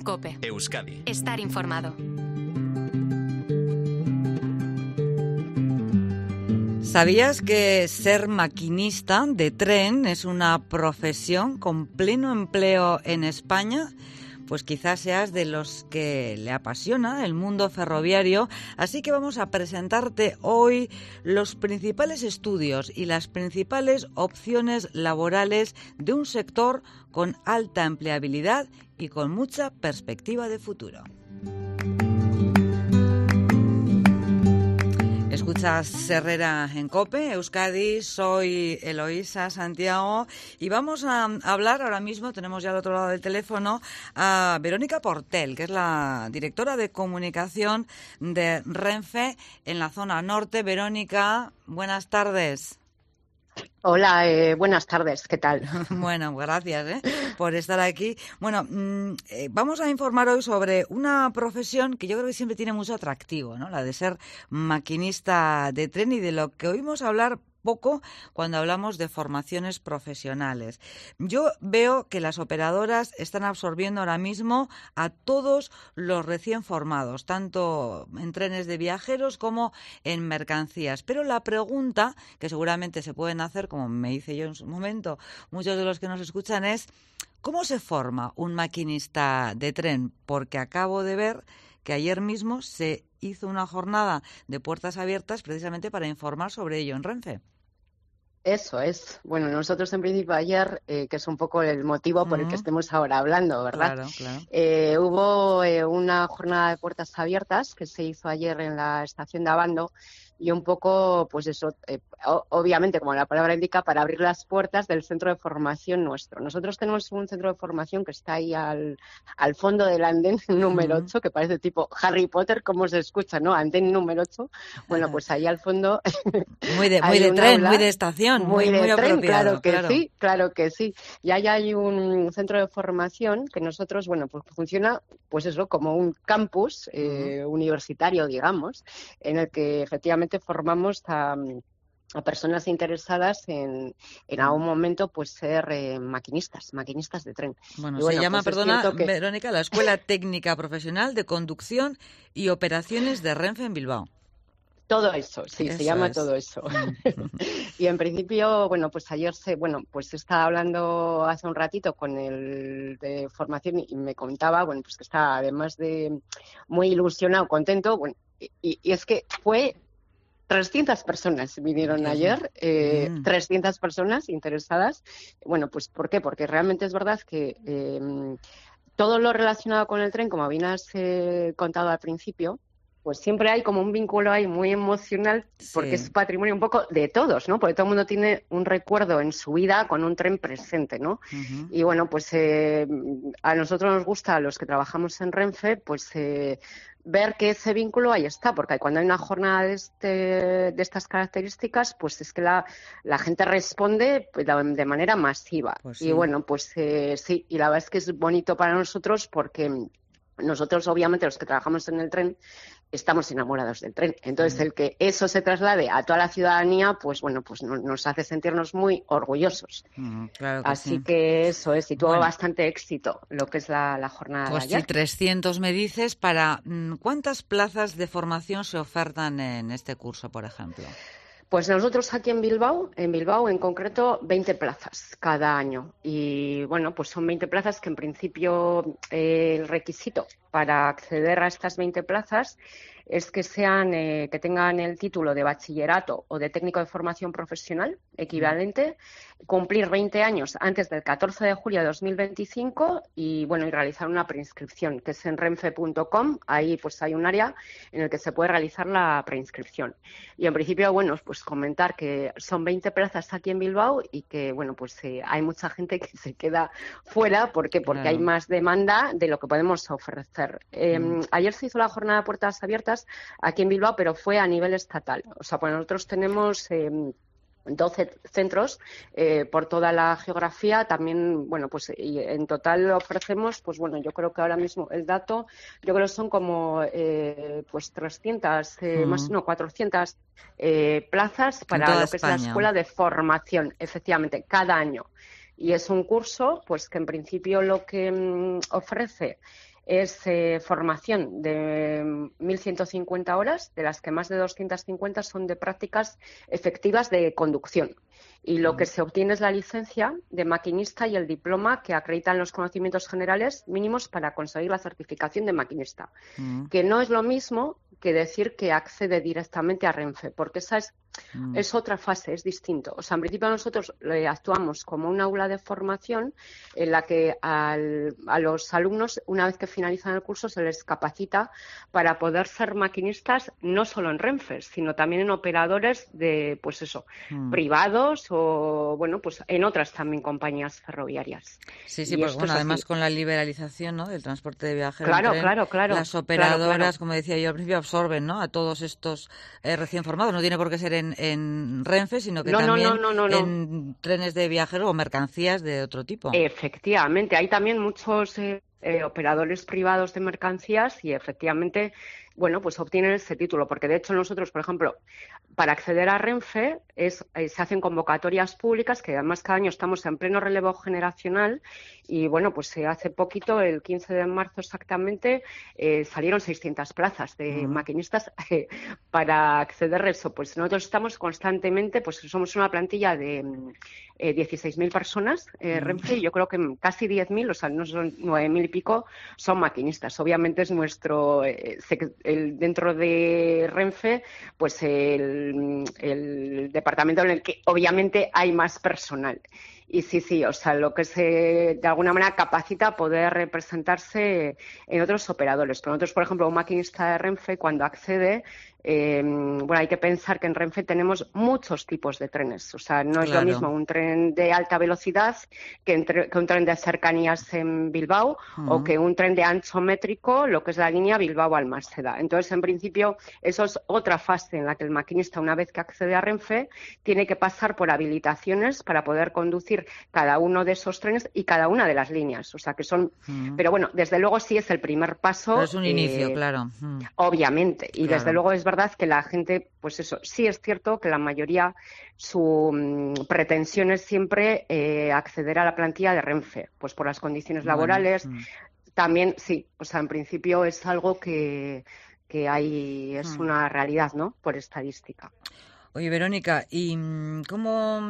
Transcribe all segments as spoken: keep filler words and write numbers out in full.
COPE. Euskadi. Estar informado. ¿Sabías que ser maquinista de tren es una profesión con pleno empleo en España? Pues quizás seas de los que le apasiona el mundo ferroviario, así que vamos a presentarte hoy los principales estudios y las principales opciones laborales de un sector con alta empleabilidad y con mucha perspectiva de futuro. Escuchas Herrera en COPE, Euskadi, soy Eloísa Santiago y vamos a hablar ahora mismo, tenemos ya al otro lado del teléfono a Verónica Portel, que es la directora de comunicación de Renfe en la zona norte. Verónica, buenas tardes. Hola, eh, buenas tardes, ¿qué tal? Bueno, gracias ¿eh? por estar aquí. Bueno, mmm, eh, vamos a informar hoy sobre una profesión que yo creo que siempre tiene mucho atractivo, ¿no? La de ser maquinista de tren y de lo que oímos hablar poco cuando hablamos de formaciones profesionales. Yo veo que las operadoras están absorbiendo ahora mismo a todos los recién formados, tanto en trenes de viajeros como en mercancías. Pero la pregunta que seguramente se pueden hacer, como me hice yo en su momento, muchos de los que nos escuchan, es ¿cómo se forma un maquinista de tren? Porque acabo de ver que ayer mismo se hizo una jornada de puertas abiertas precisamente para informar sobre ello en Renfe. Eso es. Bueno, nosotros en principio ayer, eh, que es un poco el motivo por uh-huh. el que estemos ahora hablando, ¿verdad? Claro, claro. Eh, hubo eh, una jornada de puertas abiertas que se hizo ayer en la estación de Abando y un poco, pues eso, eh, obviamente, como la palabra indica, para abrir las puertas del centro de formación nuestro. Nosotros tenemos un centro de formación que está ahí al, al fondo del andén número uh-huh. ocho, que parece tipo Harry Potter, como se escucha, ¿no? Andén número ocho. Bueno, pues ahí al fondo... Muy de, muy de tren, aula, muy de estación, muy, muy, de muy tren, apropiado. Claro que claro. sí, claro que sí. Y ahí hay un centro de formación que nosotros, bueno, pues funciona, pues eso, como un campus eh, uh-huh. universitario, digamos, en el que efectivamente formamos a, a personas interesadas en, en algún momento pues ser eh, maquinistas, maquinistas de tren. Bueno, y bueno se llama, pues perdona, que... Verónica, la Escuela Técnica Profesional de Conducción y Operaciones de Renfe en Bilbao. Todo eso, sí, eso se llama es. todo eso. Y en principio, bueno, pues ayer se, bueno, pues estaba hablando hace un ratito con el de formación y me contaba, bueno, pues que está además de muy ilusionado, contento, bueno, y, y es que fue trescientas personas vinieron Dios ayer, eh, mm. trescientas personas interesadas. Bueno, pues ¿por qué? Porque realmente es verdad que eh, todo lo relacionado con el tren, como habías eh, contado al principio, pues siempre hay como un vínculo ahí muy emocional, porque sí. es patrimonio un poco de todos, ¿no? Porque todo el mundo tiene un recuerdo en su vida con un tren presente, ¿no? Uh-huh. Y bueno, pues eh, a nosotros nos gusta, a los que trabajamos en Renfe, pues eh, ver que ese vínculo ahí está, porque cuando hay una jornada de, este, de estas características, pues es que la, la gente responde de manera masiva. Pues sí. Y bueno, pues eh, sí, y la verdad es que es bonito para nosotros porque nosotros, obviamente, los que trabajamos en el tren, estamos enamorados del tren. Entonces, mm. el que eso se traslade a toda la ciudadanía, pues bueno, pues no, nos hace sentirnos muy orgullosos. Mm, claro que Así sí. que eso es, y tuvo bueno, bastante éxito lo que es la, la jornada pues de ayer. Pues sí, trescientos me dices. Para ¿cuántas plazas de formación se ofertan en este curso, por ejemplo? Pues nosotros aquí en Bilbao, en Bilbao en concreto, veinte plazas cada año. Y bueno, pues son veinte plazas que en principio eh, el requisito para acceder a estas veinte plazas es que sean eh, que tengan el título de bachillerato o de técnico de formación profesional equivalente, cumplir veinte años antes del catorce de julio de dos mil veinticinco y bueno, y realizar una preinscripción, que es en renfe punto com. Ahí pues hay un área en el que se puede realizar la preinscripción. Y en principio, bueno, pues comentar que son veinte plazas aquí en Bilbao y que bueno, pues eh, hay mucha gente que se queda fuera, ¿por qué? Porque claro. hay más demanda de lo que podemos ofrecer. Eh, mm. Ayer se hizo la jornada de puertas abiertas aquí en Bilbao, pero fue a nivel estatal. O sea, pues nosotros tenemos eh, doce centros eh, por toda la geografía. También, bueno, pues y en total ofrecemos, pues bueno, yo creo que ahora mismo el dato, yo creo que son como eh, pues trescientas, eh, uh-huh. más no, cuatrocientas eh, plazas para lo que España. Es la escuela de formación, efectivamente, cada año. Y es un curso, pues que en principio lo que mmm, ofrece es eh, formación de mil ciento cincuenta horas, de las que más de doscientas cincuenta son de prácticas efectivas de conducción. Y lo que se obtiene es la licencia de maquinista y el diploma que acreditan los conocimientos generales mínimos para conseguir la certificación de maquinista, mm. que no es lo mismo que decir que accede directamente a Renfe, porque esa es, mm. es otra fase, es distinto. O sea, en principio nosotros eh, actuamos como un aula de formación en la que al, a los alumnos, una vez que finalizan el curso, se les capacita para poder ser maquinistas no solo en Renfe, sino también en operadores de, pues eso, mm. privados o, bueno, pues en otras también compañías ferroviarias. Sí, sí, porque bueno, además con la liberalización, ¿no?, del transporte de viajeros, claro, tren, claro, claro, las operadoras, claro, claro. como decía yo al principio, absorben, ¿no?, a todos estos eh, recién formados. No tiene por qué ser en, en Renfe, sino que no, también no, no, no, no, en no. trenes de viajeros o mercancías de otro tipo. Efectivamente, hay también muchos eh, eh, operadores privados de mercancías y efectivamente, bueno, pues obtienen ese título, porque de hecho nosotros, por ejemplo, para acceder a Renfe es, eh, se hacen convocatorias públicas, que además cada año estamos en pleno relevo generacional y, bueno, pues eh, hace poquito, el quince de marzo exactamente, eh, salieron seiscientas plazas de mm. maquinistas eh, para acceder a eso. Pues nosotros estamos constantemente, pues somos una plantilla de eh, dieciséis mil personas, eh, mm. Renfe, y yo creo que casi diez mil, o sea, no son nueve mil y pico, son maquinistas. Obviamente es nuestro, eh, el, dentro de Renfe, pues el, el departamento en el que obviamente hay más personal. Y sí, sí, o sea, lo que se de alguna manera capacita a poder representarse en otros operadores. Pero nosotros, por ejemplo, un maquinista de Renfe, cuando accede, eh, bueno, hay que pensar que en Renfe tenemos muchos tipos de trenes. O sea, no es claro. lo mismo un tren de alta velocidad que, entre, que un tren de cercanías en Bilbao uh-huh. o que un tren de ancho métrico, lo que es la línea Bilbao-Almáceda. Entonces, en principio, eso es otra fase en la que el maquinista, una vez que accede a Renfe, tiene que pasar por habilitaciones para poder conducir cada uno de esos trenes y cada una de las líneas. O sea, que son... Uh-huh. Pero bueno, desde luego sí es el primer paso. Pero es un eh, inicio, claro. Uh-huh. Obviamente. Y claro. desde luego es verdad que la gente, pues eso, sí es cierto que la mayoría, su mmm, pretensión es siempre eh, acceder a la plantilla de Renfe, pues por las condiciones laborales. Bueno, uh-huh. También, sí, o sea, en principio es algo que, que hay, es uh-huh. una realidad, ¿no?, por estadística. Oye, Verónica, ¿y cómo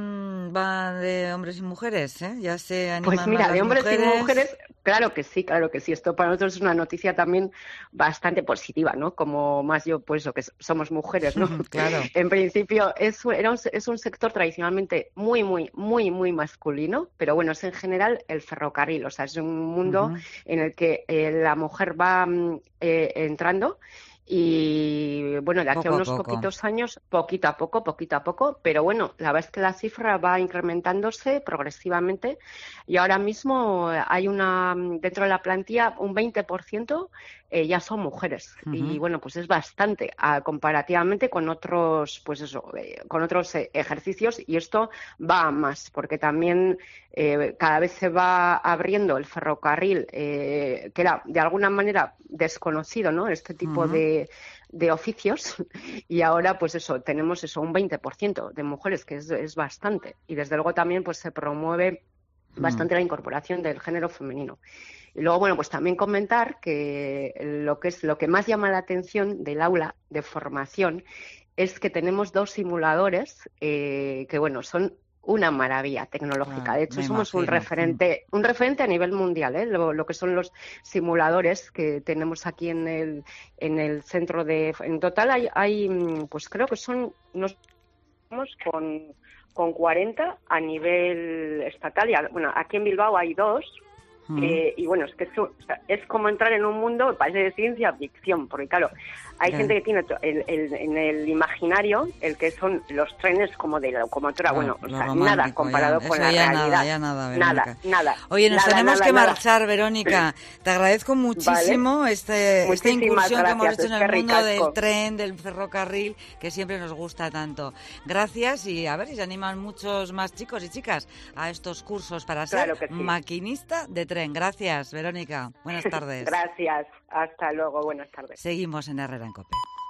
va de hombres y mujeres? ¿Eh? ¿Ya se animan Pues mira, más las de hombres mujeres? y mujeres, claro que sí, claro que sí. Esto para nosotros es una noticia también bastante positiva, ¿no? Como más yo, pues lo que somos mujeres, ¿no? Claro. En principio es, era un, es un sector tradicionalmente muy, muy, muy, muy masculino, pero bueno, es en general el ferrocarril. O sea, es un mundo uh-huh. en el que eh, la mujer va eh, entrando. Y bueno, de aquí poco a unos a poco. poquitos años, poquito a poco, poquito a poco, pero bueno, la verdad es que la cifra va incrementándose progresivamente y ahora mismo hay una, dentro de la plantilla, un veinte por ciento eh, ya son mujeres. Uh-huh. Y bueno, pues es bastante a, comparativamente con otros, pues eso, eh, con otros eh, ejercicios y esto va a más, porque también eh, cada vez se va abriendo el ferrocarril, eh, que era de alguna manera desconocido, ¿no? Este tipo uh-huh. de de oficios y ahora pues eso, tenemos eso, un veinte por ciento de mujeres, que es, es bastante y desde luego también pues se promueve bastante mm. la incorporación del género femenino. Y luego, bueno, pues también comentar que lo que es lo que más llama la atención del aula de formación es que tenemos dos simuladores eh, que, bueno, son una maravilla tecnológica. De hecho, somos imagino. un referente, un referente a nivel mundial, ¿eh? Lo, lo que son los simuladores que tenemos aquí en el, en el centro de... En total hay, hay pues creo que son, nos con, con cuarenta a nivel estatal. Y, bueno, aquí en Bilbao hay dos. Uh-huh. Eh, y bueno, es que es, o sea, es como entrar en un mundo, parece de ciencia ficción, porque claro, hay claro. gente que tiene el, el, en el imaginario el que son los trenes como de la locomotora, claro, bueno, o sea, nada comparado ya, con la ya realidad. Nada, ya nada, Verónica. nada, nada. Oye, nos nada, tenemos nada, que nada. marchar, Verónica. Te agradezco muchísimo vale. este, esta incursión gracias, que hemos hecho en el mundo ricasco. del tren, del ferrocarril, que siempre nos gusta tanto. Gracias y a ver si se animan muchos más chicos y chicas a estos cursos para ser claro sí. maquinista de tren. Gracias, Verónica. Buenas tardes. Gracias. Hasta luego. Buenas tardes. Seguimos en Herrera en COPE.